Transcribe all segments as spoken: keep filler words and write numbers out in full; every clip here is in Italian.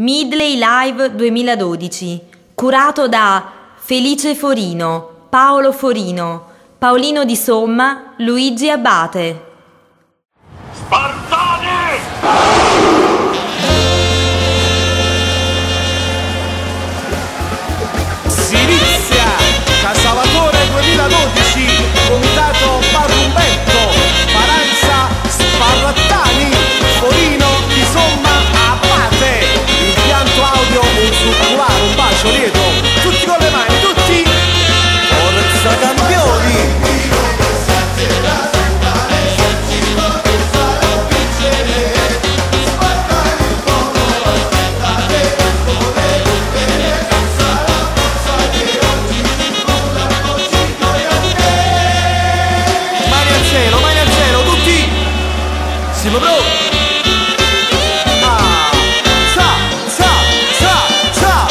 Midley Live duemiladodici, curato da Felice Forino, Paolo Forino, Paolino Di Somma, Luigi Abbate. Spartani! Si inizia Casalvatore duemiladodici, comitato Barrumbetto, Paranza, Sparrattani, Forino, Di Somma, Abbate. Impianto audio, un circolare, un bacio lieto, tutti con le mani, tutti. Forza campioni! Siamo bro! Ah! Sa! Sa! Sa! Sa!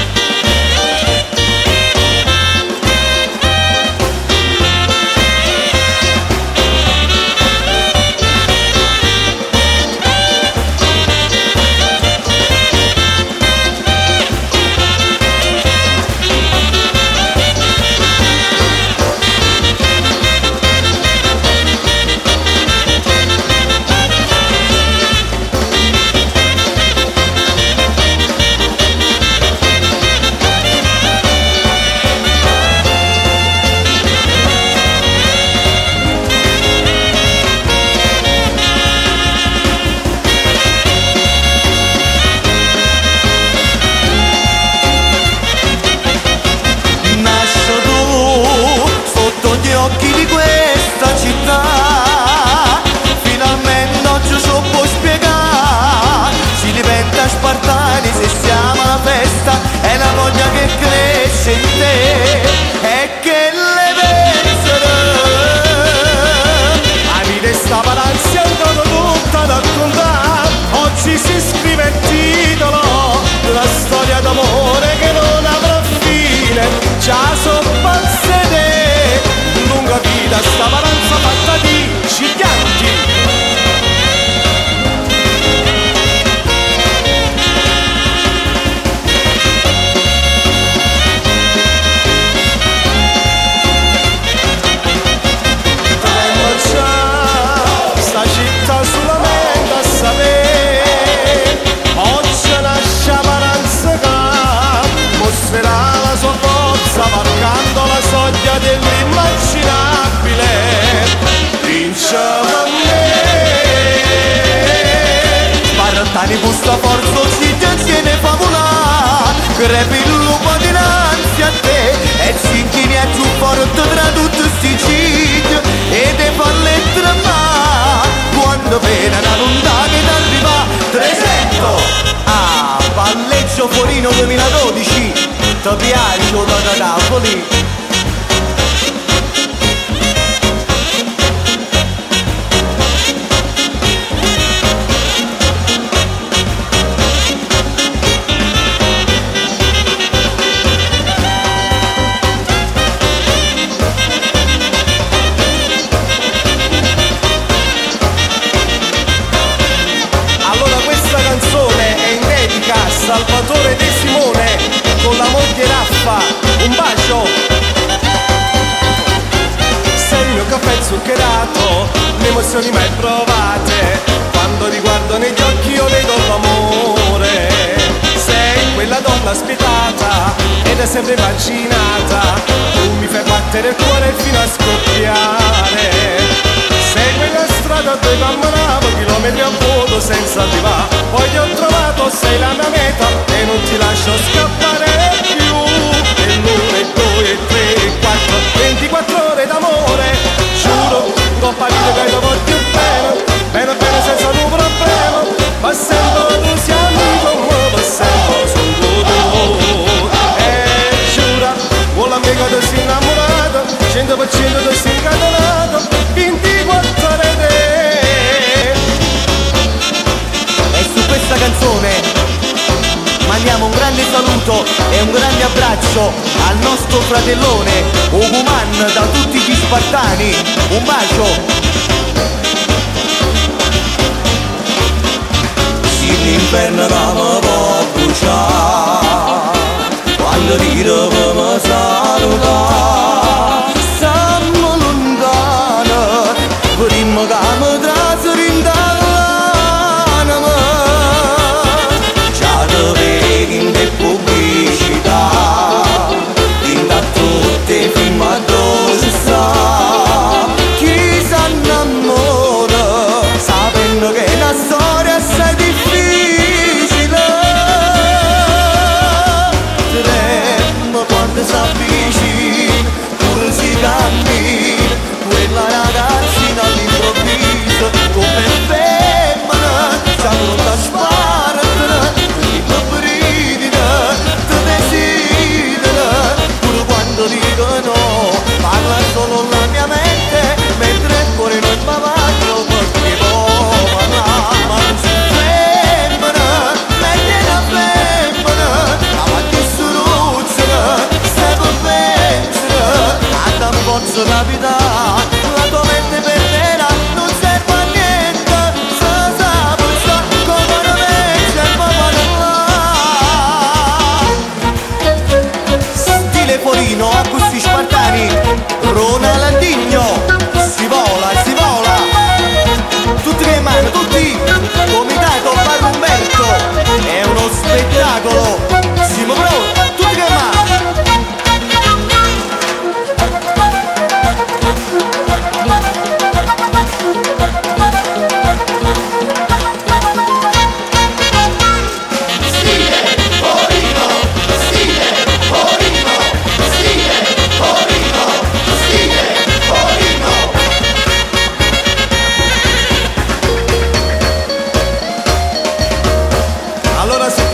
Occhi di questa città, finalmente oggi ci può spiegare, si diventa spartani se siamo alla festa, è la voglia che cresce in te e che le vencerà. La vita stava l'ansiando tutta da raccontare, oggi si scrive il titolo, la storia d'amore che non avrà fine, già so pazzede. Lunga vita sta paranza fatta di giganti. Trema già sta città solamente a sapere, oggi nasce paranza che mostrerà la sua forza varcando la soglia dell'immaginabile. Vinciamo a me. Spartani busta forza si tiene favola, crepi il lupo dinanzi a te e si inchini a più forte tra tutti sti cigli e te fa lettera ma quando viene una lontana che arriva trecento. Ah, Palleggio Forino duemiladodici, ti piace o da Napoli? Salvatore De Simone con la moglie Raffa, un bacio. Sei il mio caffè zuccherato, le emozioni mai provate, quando riguardo negli occhi io vedo l'amore. Sei quella donna spietata ed è sempre immaginata, tu mi fai battere il cuore fino a scoppiare. Sei quella strada dove camminavo chilometri a vuoto senza arrivare, poi ti ho trovato, sei la mia meta e non ti lascio scappare più. E l'uno, e due, e tre, e quattro, ventiquattro ore d'amore, giuro, ho capito che lo voglio bene, bene bene senza un problema, ma sempre tu sei amico mio, ma sempre solo tu. E giura, vuole amico ti sei innamorato, cento per cento ti sei incatenato, ventiquattro ore te. E su questa canzone mandiamo un grande saluto e un grande abbraccio al nostro fratellone Oguman da tutti gli spartani. Un bacio. Si l'inferno da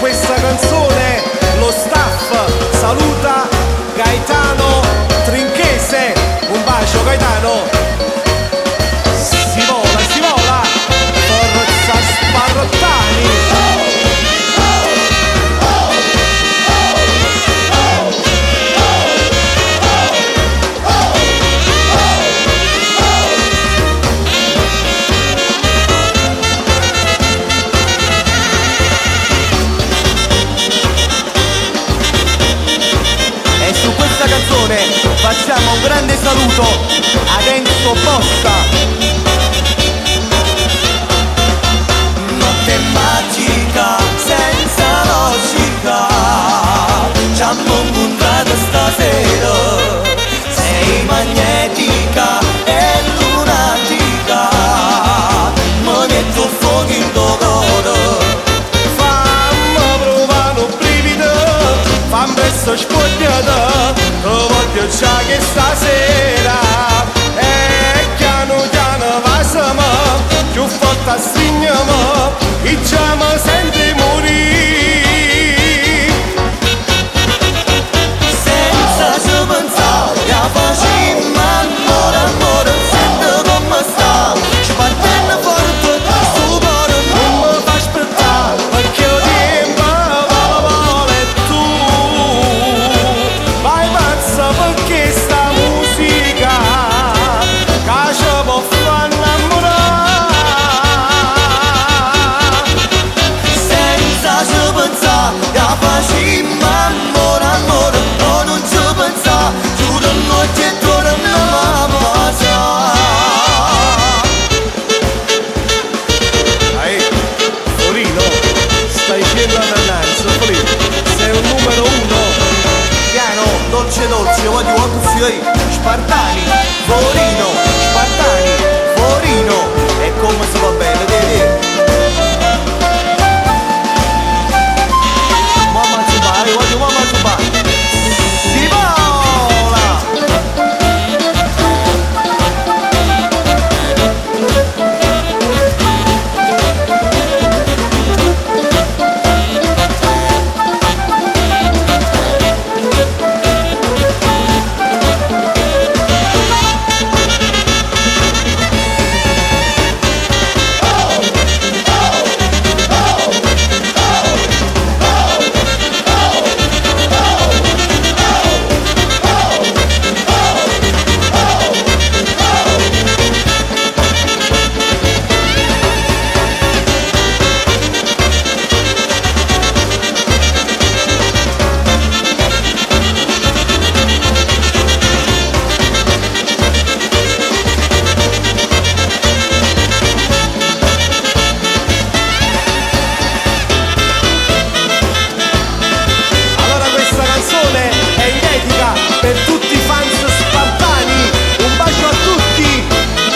questa canzone lo staff saluta Gaetano Trinchese. Un bacio Gaetano. Si vola, si vola, forza Sparrottani. Facciamo un grande saluto ad Enzo Posta. Notte magica senza logica, ci hanno incontrato stasera. Sei magnetica e lunatica, mi metto fuoco in tuo cuore. Fammi provare un brivido, fammi presto spogliata. Lo voglio già che stasera e piano piano passamo, più forte stringiamo, e già mi senti morire. Senza ci pensare, la facciamo amore, amore, sento come sta. Ci battendo forte, sto cuore non mi fa aspettare, perché io tempo vuole tu. Vai pazza perché sta musica che ci può far innamorare. senza ci pensare, la facciamo amore, amore, no non ci pensare, giuro notte e giorno non mi passa. Ehi, Torino, stai scendendo all'annanza, Torino, sei un numero uno. Piano, dolce dolce, voglio quanto sei, Spartani, Forino, Spartani, Forino, e come si va bene, vedi? Mamma ci va, io voglio mamma ci va. Si vola! Allora questa canzone è identica per tutti i fans spartani. Un bacio a tutti.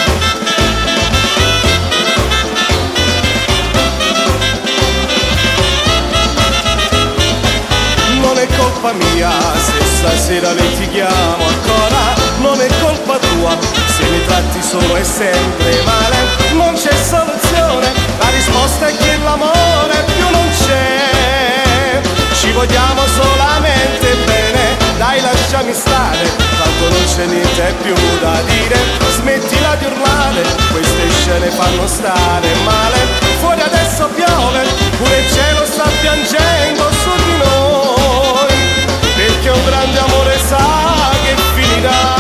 Non è colpa mia se stasera litighiamo ancora, non è colpa tua se mi tratti solo e sempre male. Non c'è soluzione, la risposta è che l'amore più non c'è. Ci vogliamo solamente bene, dai lasciami stare, tanto non c'è niente più da dire. Smettila di urlare, queste scene fanno stare male. Fuori adesso piove, pure il cielo sta piangendo su di noi, perché un grande amore sa che finirà.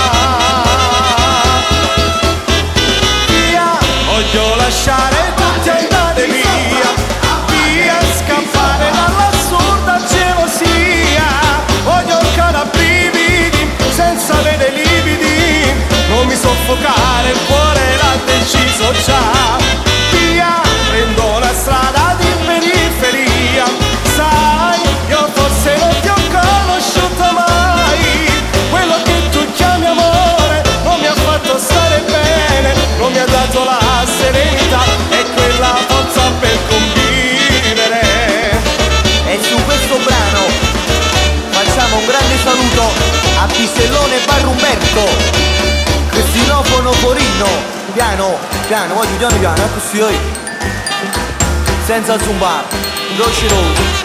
Via, voglio lasciare tutti andare via, via, scappare dall'assurda gelosia. Voglio ancora brividi, senza avere lividi, non mi soffocare, il cuore l'ha deciso già. Via, prendo la strada di periferia, sai, io forse non ti ho conosciuto mai. Quello che tu chiami amore non mi ha fatto stare bene, non mi ha dato la serenità e quella forza per convivere. E su questo brano facciamo un grande saluto a Pistellone Bar Umberto, Cristinofono Forino. Piano, piano, voglio piano piano, ecco sì, senza zumbare. dolci dolci.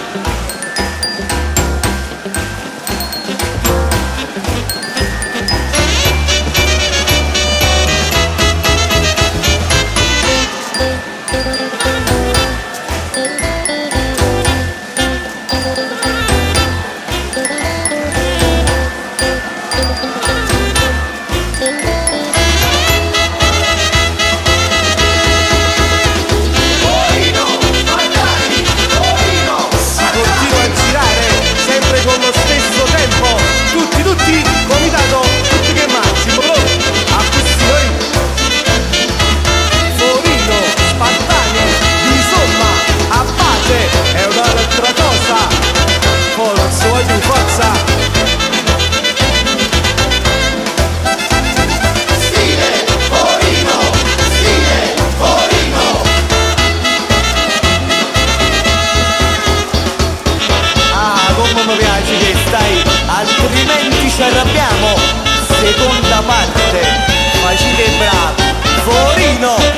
Altrimenti ci arrabbiamo. Seconda parte, facile e bravo, Forino.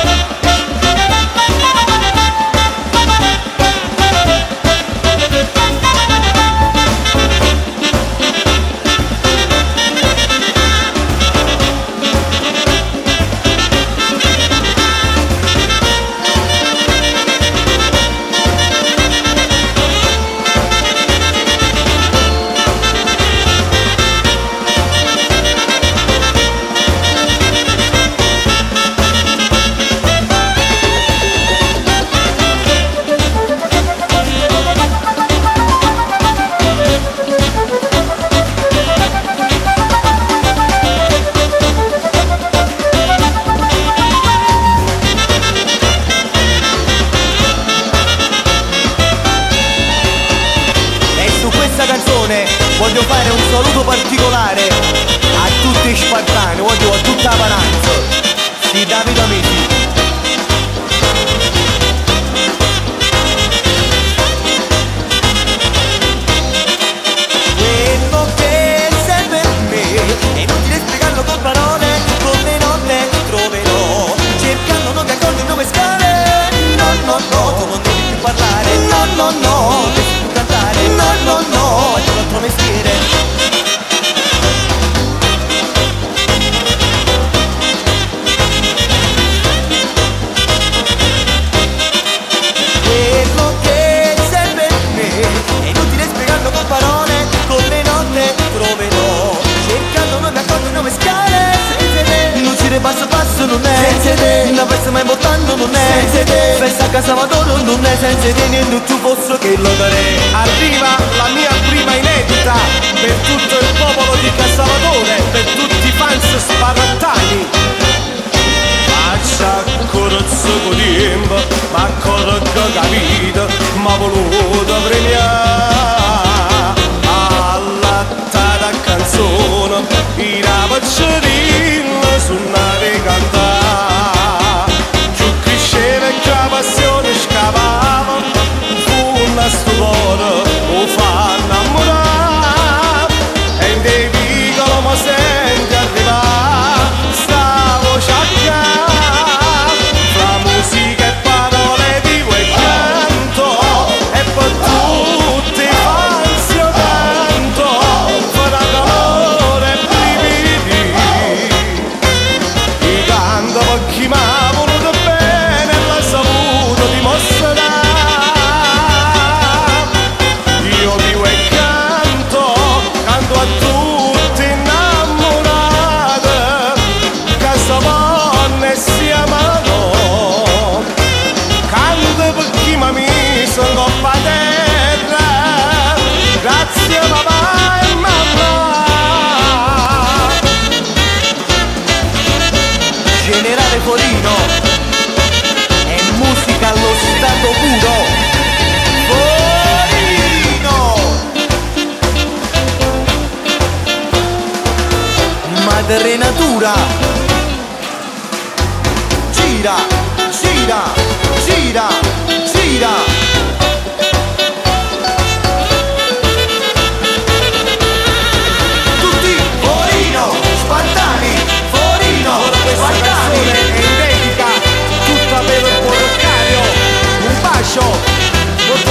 Voglio fare un saluto particolare a tutti i spartani, voglio a tutta la Pananza, sì, Davide Amici. Quello che sei per me è inutile spiegarlo con parole, come non ne troverò, cercando non ti accorgi dove scale. No, no, no, tu non devi più parlare. No, no, no, devi più cantare. No, no, no, è un altro mestiere. Quello che sei per me è inutile spiegarlo con parole, con le note troverò, cercando non mi accorgo dove scale. Senza te non ci passo passo, non è senza te una festa mai bottando, non è senza te festa a casa Maduro, non è senza te niente più posso che lo darei. Arriva la mia prima inedita per tutto il popolo di Casalvatore, per tutti i fans spartani. Faccia corazzo con tempo, ma correggo capito, ma voluto premiare alla tata canzone, i rapacciarilla su nave cantare. Più cresceva e che la passione scavava, una stupore o fa innamorare, e in dei piccolo ma senti arrivare sta voce a chiamare, fra musica e parole vivo e canto, e per tutti i fans io canto, farà calore e brividi, i canto per chi m'ha voluto bene e l'ha saputo dimostrare. Io vivo e canto, canto a tutti innamorati, casa buona e si amano, canto per chi m'ha messo in coppa a terra, grazie papà e mamma. Generale Forino è musica allo stato puro. Madre natura, gira, gira, gira, gira. Tutti Forino, spartani, Forino, Questa canzone è in dedica tutta per il Porcario. Un bacio,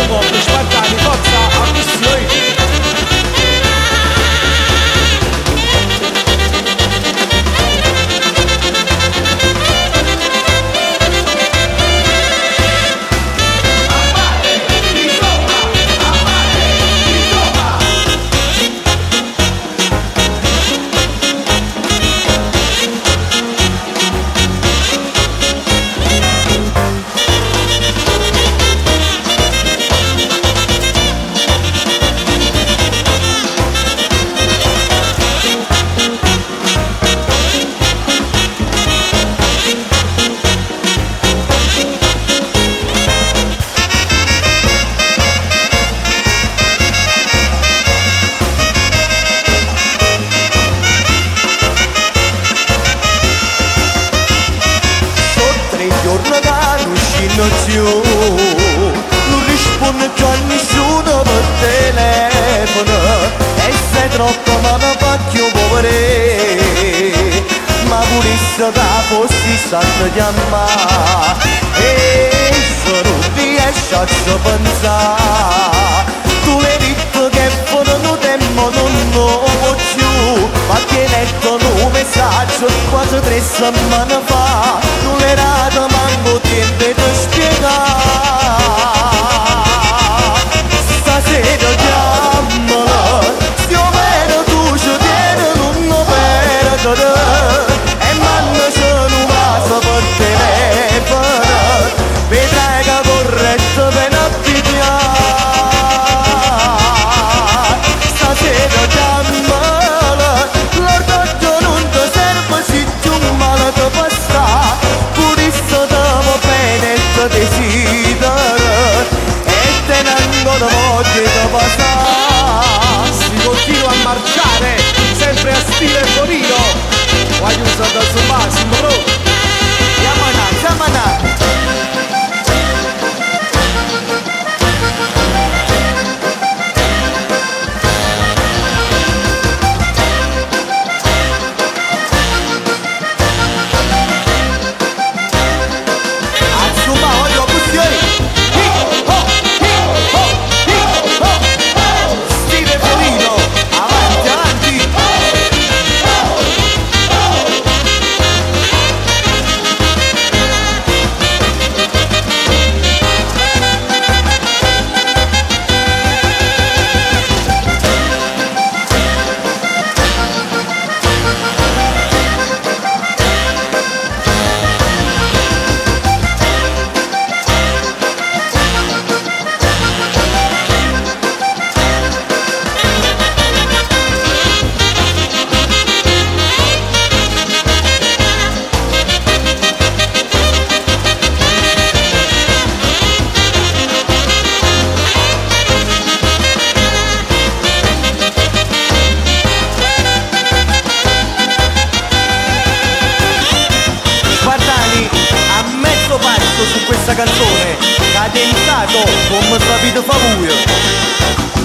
fossi stato chiamare e se non riesci a ci pensare tu l'hai detto che foto non tempo non lo può più ma che hai letto un messaggio quasi tre settimane fa non l'era da manco tempo di spiegare stasera chiamala stiamo bene tu ci tieni non lo perdere e manna se non passa per telefono vedrai che corretto per non pigliare stasera chiamala l'orgoglio non ti serve se più male ti passa pure se stiamo bene e ti desidero e tenendo la voglia di passare Si continua a marciare, sempre a stile Torino. Voglio usare da sul massimo, bro. Yamana, Yamana Azzuma, voglio custioni Hip hop, hip hop, hip hop Stile Torino, avanti, avanti Spartani a mezzo passo su questa canzone cadenzato come sapete fa voi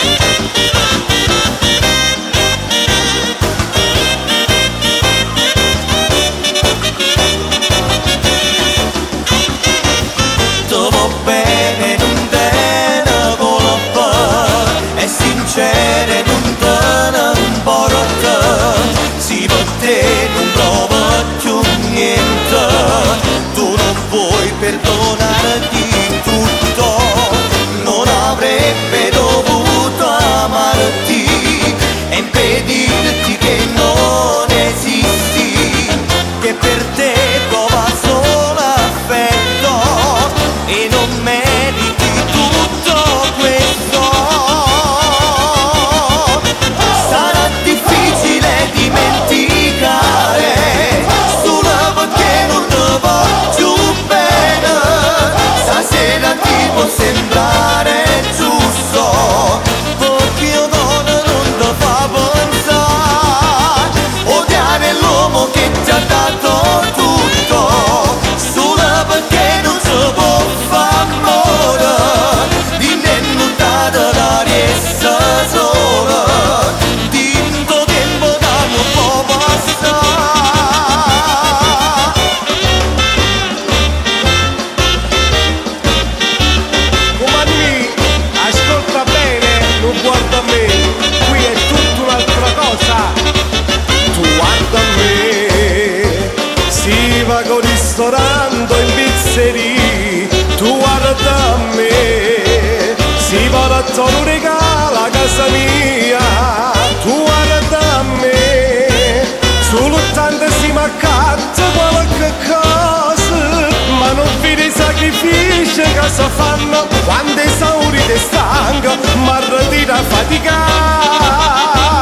Ti va bene non te ne colpa è sincero non te ne importa si per te non prova più niente tu non puoi perdonarti tutto non avrebbe dovuto amarti e impedirti che non esisti che per te prova solo affetto e non meriti tutto questo sarà difficile dimenticare solo perché non ti voglio bene stasera ti può sembrare giusto perché io non, non ti fa pensare odiare l'uomo che ti ha dato tutto solo perché non si può fare amore d'inennuttata l'aria e sola dinto tempo da non può passare Comandi, ascolta bene, non guarda me, qui è tutta un'altra cosa. Tu guarda me, si va con ristorante in pizzeria. Tu guarda me, si va da un regalo a casa mia. Tu guarda me, solo tanto si m'accatto qualche cosa, ma non vedi i sacrifici che si fanno quando esauriti e stanco, ma ritira faticare.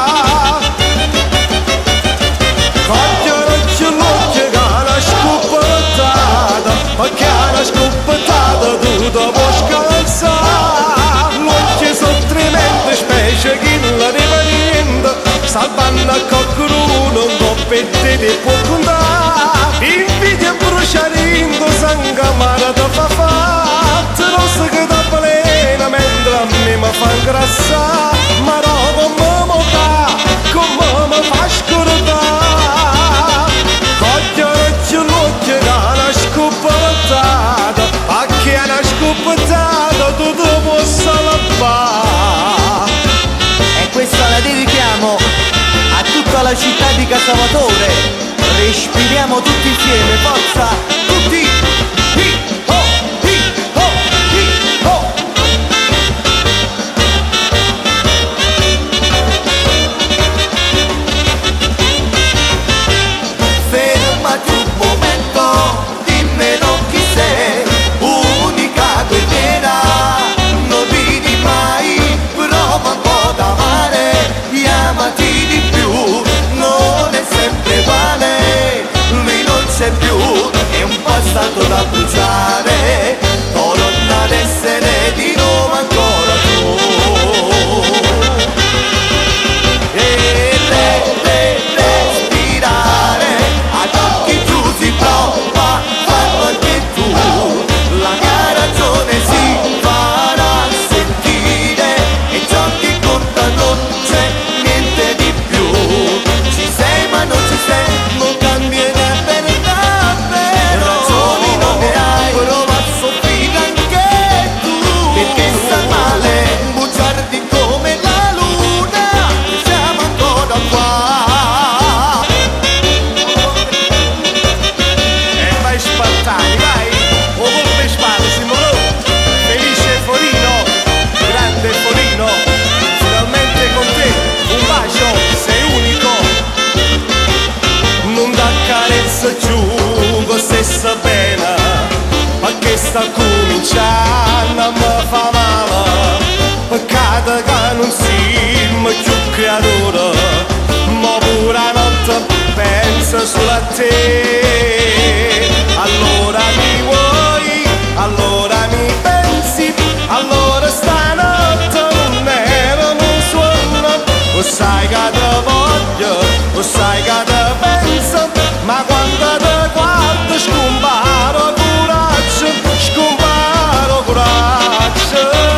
Coglio l'occhio l'occhio che è una scoppiettata, perché è una scoppiettata tu dopo scalzare. L'occhio sono tremendo, specie chi non arriva niente, salvando a qualcuno un coppetto di può contare. Invidia bruciando sangue amaro da fa fatto, rosso che da balena mentre a me mi fa ingrassare. Ma no, come mi fa, come mi fa scordare. Coglio l'occhio la città di Casavatore. Respiriamo tutti insieme, forza, tutti! Hip ho, hip ho, hip ho. Fermati un momento, dimmelo chi sei, unica guerriera, non ridi mai, prova un po' d'amare, amati di più, non è sempre vale, lui non c'è più, è un passato da bruciare, torna ad essere di nuovo ancora tu. E re, re, respirare, ad occhi chiusi prova, farlo anche tu, la mia ragione si farà sentire, e ciò che conta non c'è niente di più, ci sei ma non ci sei, non cambierà per davvero, ragioni non ne hai, prova a soffrire anche tu, perché sta male, bugiardi come la luna, siamo ancora qua. E vai spartani, vai, o colpe spalle, Simolo, felice Forino, grande Forino, finalmente con te, un bacio, sei unico, non da carezza giù, con stessa pena, ma che sta cominciando a me fa male, peccato che non siamo più creatura, ma pure la notte pensa solo a te, allora mi vuoi, allora mi pensi, allora stanotte non era un suono, o sai che te voglio, o sai che te penso, ma quando te guardo scomparo coraggio, scomparo coraggio.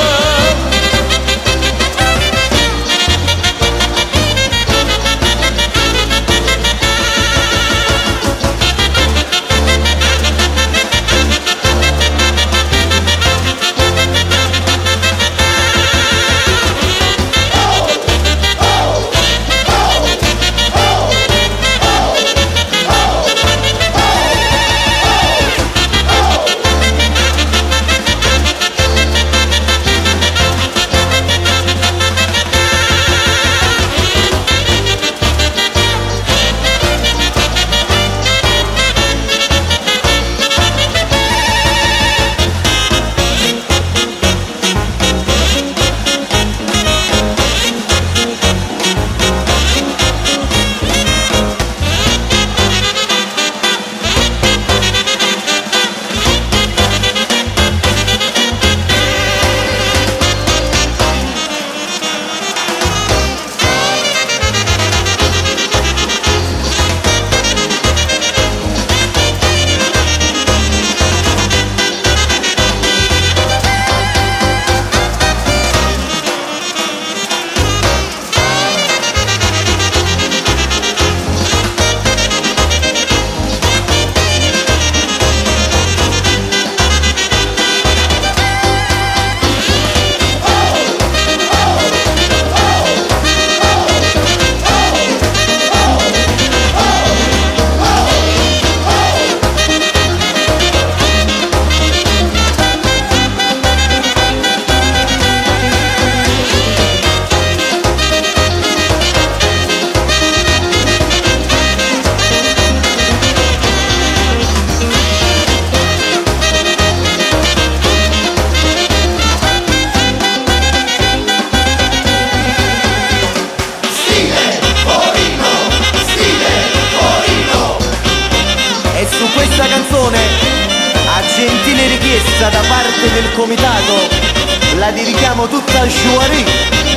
richiesta da parte del comitato la dedichiamo tutta a Chouari.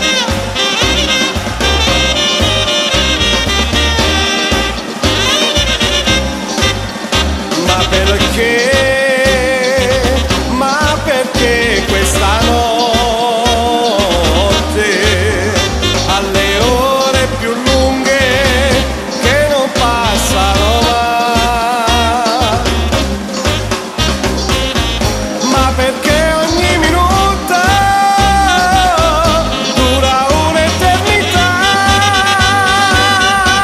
Ma perché, ma perché questa notte alle ore più lunghe che non passano mai? Ma perché ogni minuto dura un'eternità?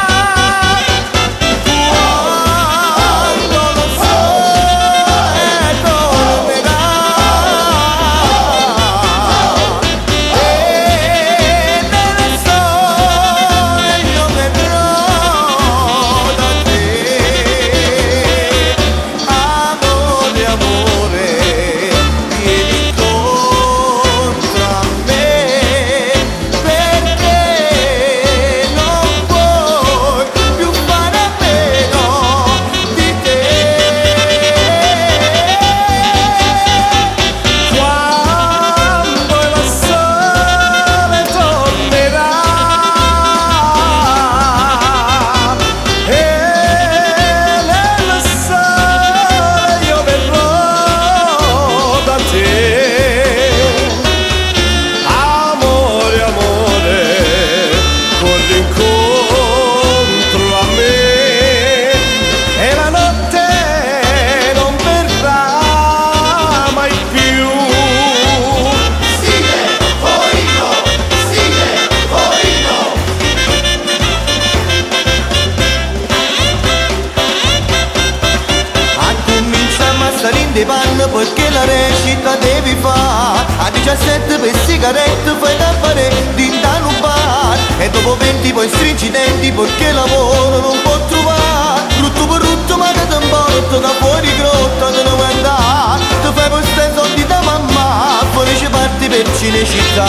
e ti fai da fare d'intanto un bar. E dopo venti poi stringi i denti perché lavoro non può trovare. Brutto per brutto ma che ti importa, da fuori grotta te ne vuoi andare. Ti fai questi soldi da mamma, poi ci parti per Cinecittà.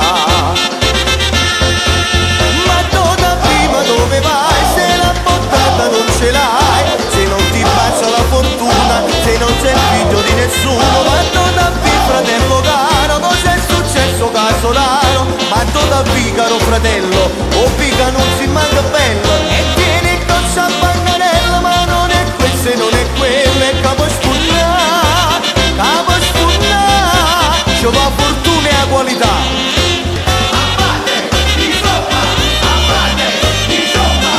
Ma dove prima dove vai? Se la portata non ce l'hai, se non ti passa la fortuna, se non sei figlio di nessuno. Ma dove fratello caro, cosa è successo casolaro? Ma dove caro fratello, o pica non si manca bello. E tieni con Panganello, ma non è questo e non è quello, è capo spugnà, capo spugnà, ci va fortuna e a qualità. Abate, insomma, abate, insomma.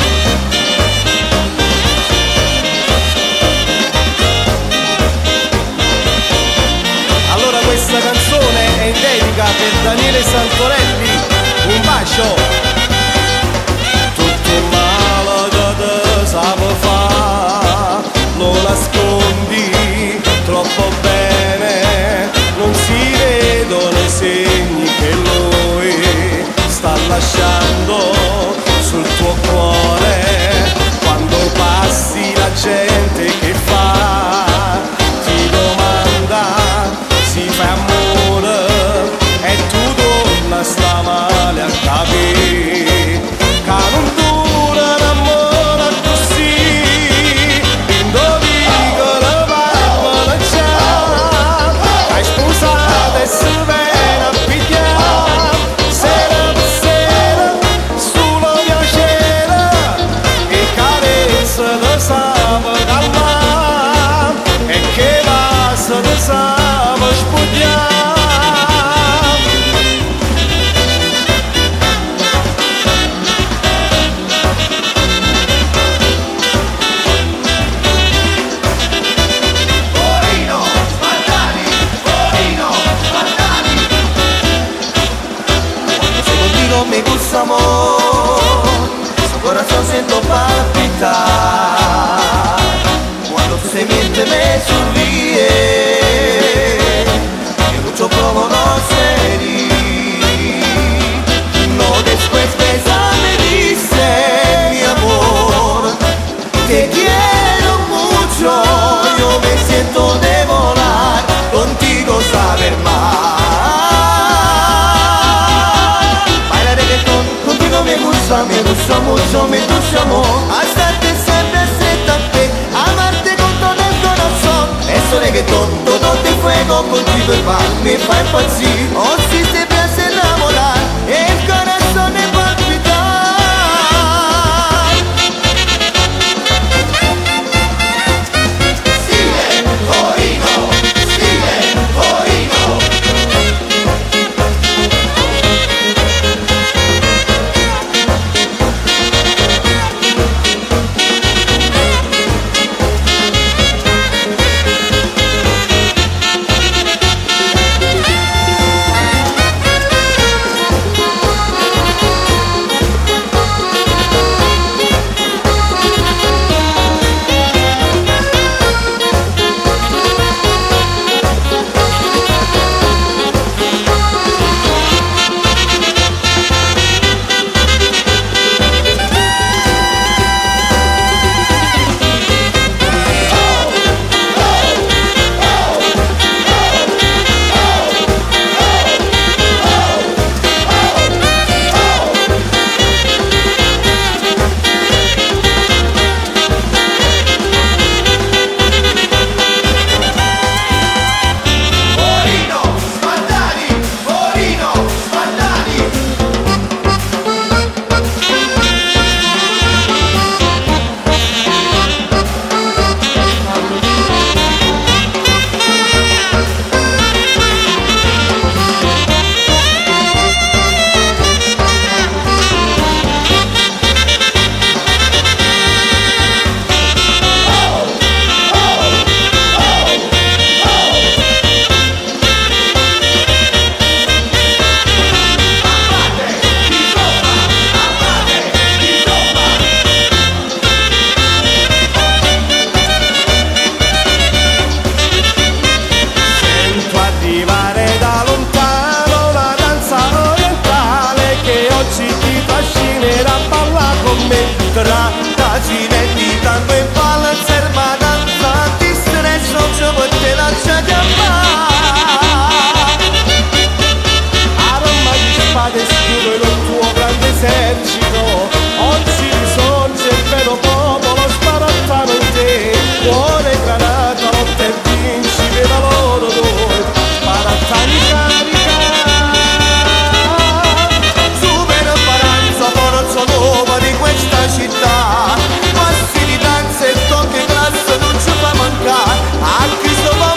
Allora questa canzone è in dedica per Daniele Santorelli, un bacio. Sape fa, lo nascondi troppo bene, non si vedono i segni che lui sta lasciando sul tuo cuore. Quando passi la gente che fa, ti domanda, si fa amore e tu donna sta male a capire, che non dura l'amore. Se viene a pigliare, sera per sera, sulla piacere, e carezza te sape calmare, e che basta te sape spugnare. Me gusta amor, su corazón siento palpitar. Cuando tú se miente me sonríe, que mucho provo no serí. No después besame dice mi amor, te quiero mucho, yo me siento de volar, contigo saber más. Me gusta, me gusta mucho, me gusta amor. Hacerte siempre cerca de amarte con todo el corazón. Eso reggaetón, todo de fuego, contigo el pan me fa impazzire. Oh, si te piace enamorar, el corazón es palpitar. Sigue, Torino, sigue, Torino. esercito, oggi risorge il vero popolo, sparattano in te, cuore granata, lotta e vinci per la loro due, sparattani carica, Super Paranza, forza nuova di questa città, passi di danza e tocchi classe non ci fa mancare, a Cristo va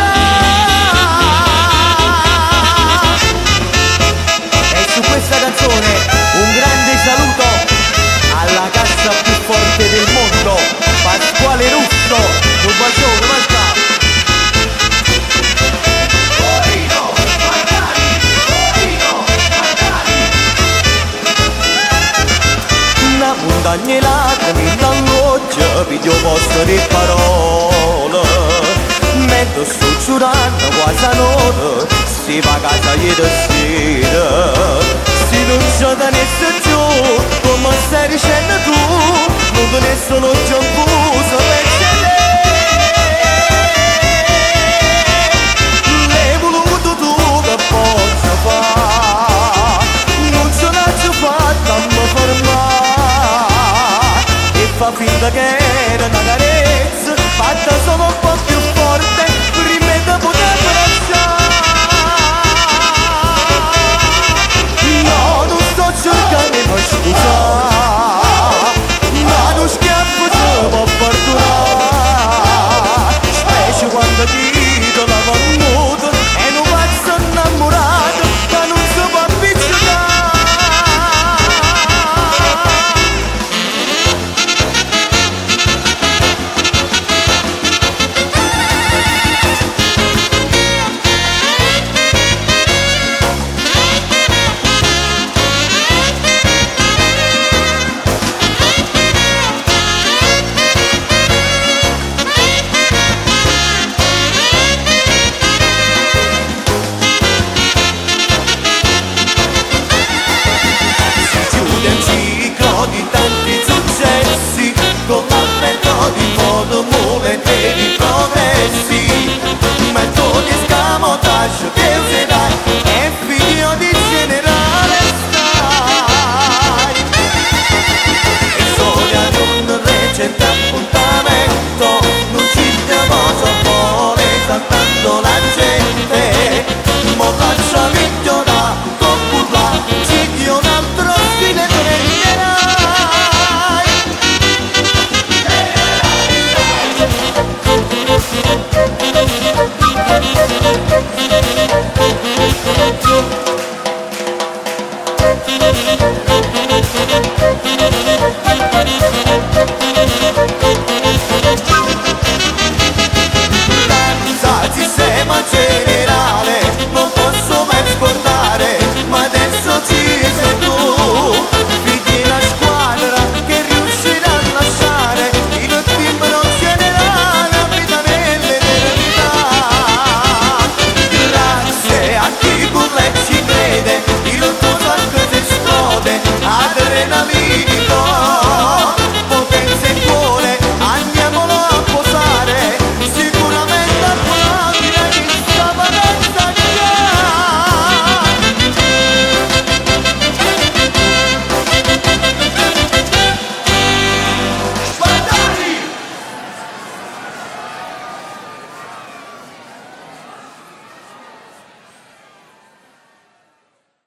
su questa canzone un grande saluto alla cassa più forte del mondo, Pasquale Russo, un bacione, manca. Torino, Magari, Torino, Magari. Una montagna e lacrime dall'occhio, video posto di parole, mentre sto giurando quasi a notte, si va a casa ieri sera. Se non ci tenesse giù, come stai dicendo tu, non te ne sono già confuso perché l'hai voluto tu che posso fare, non ce l'hai fatta a mi fermare e fa finta che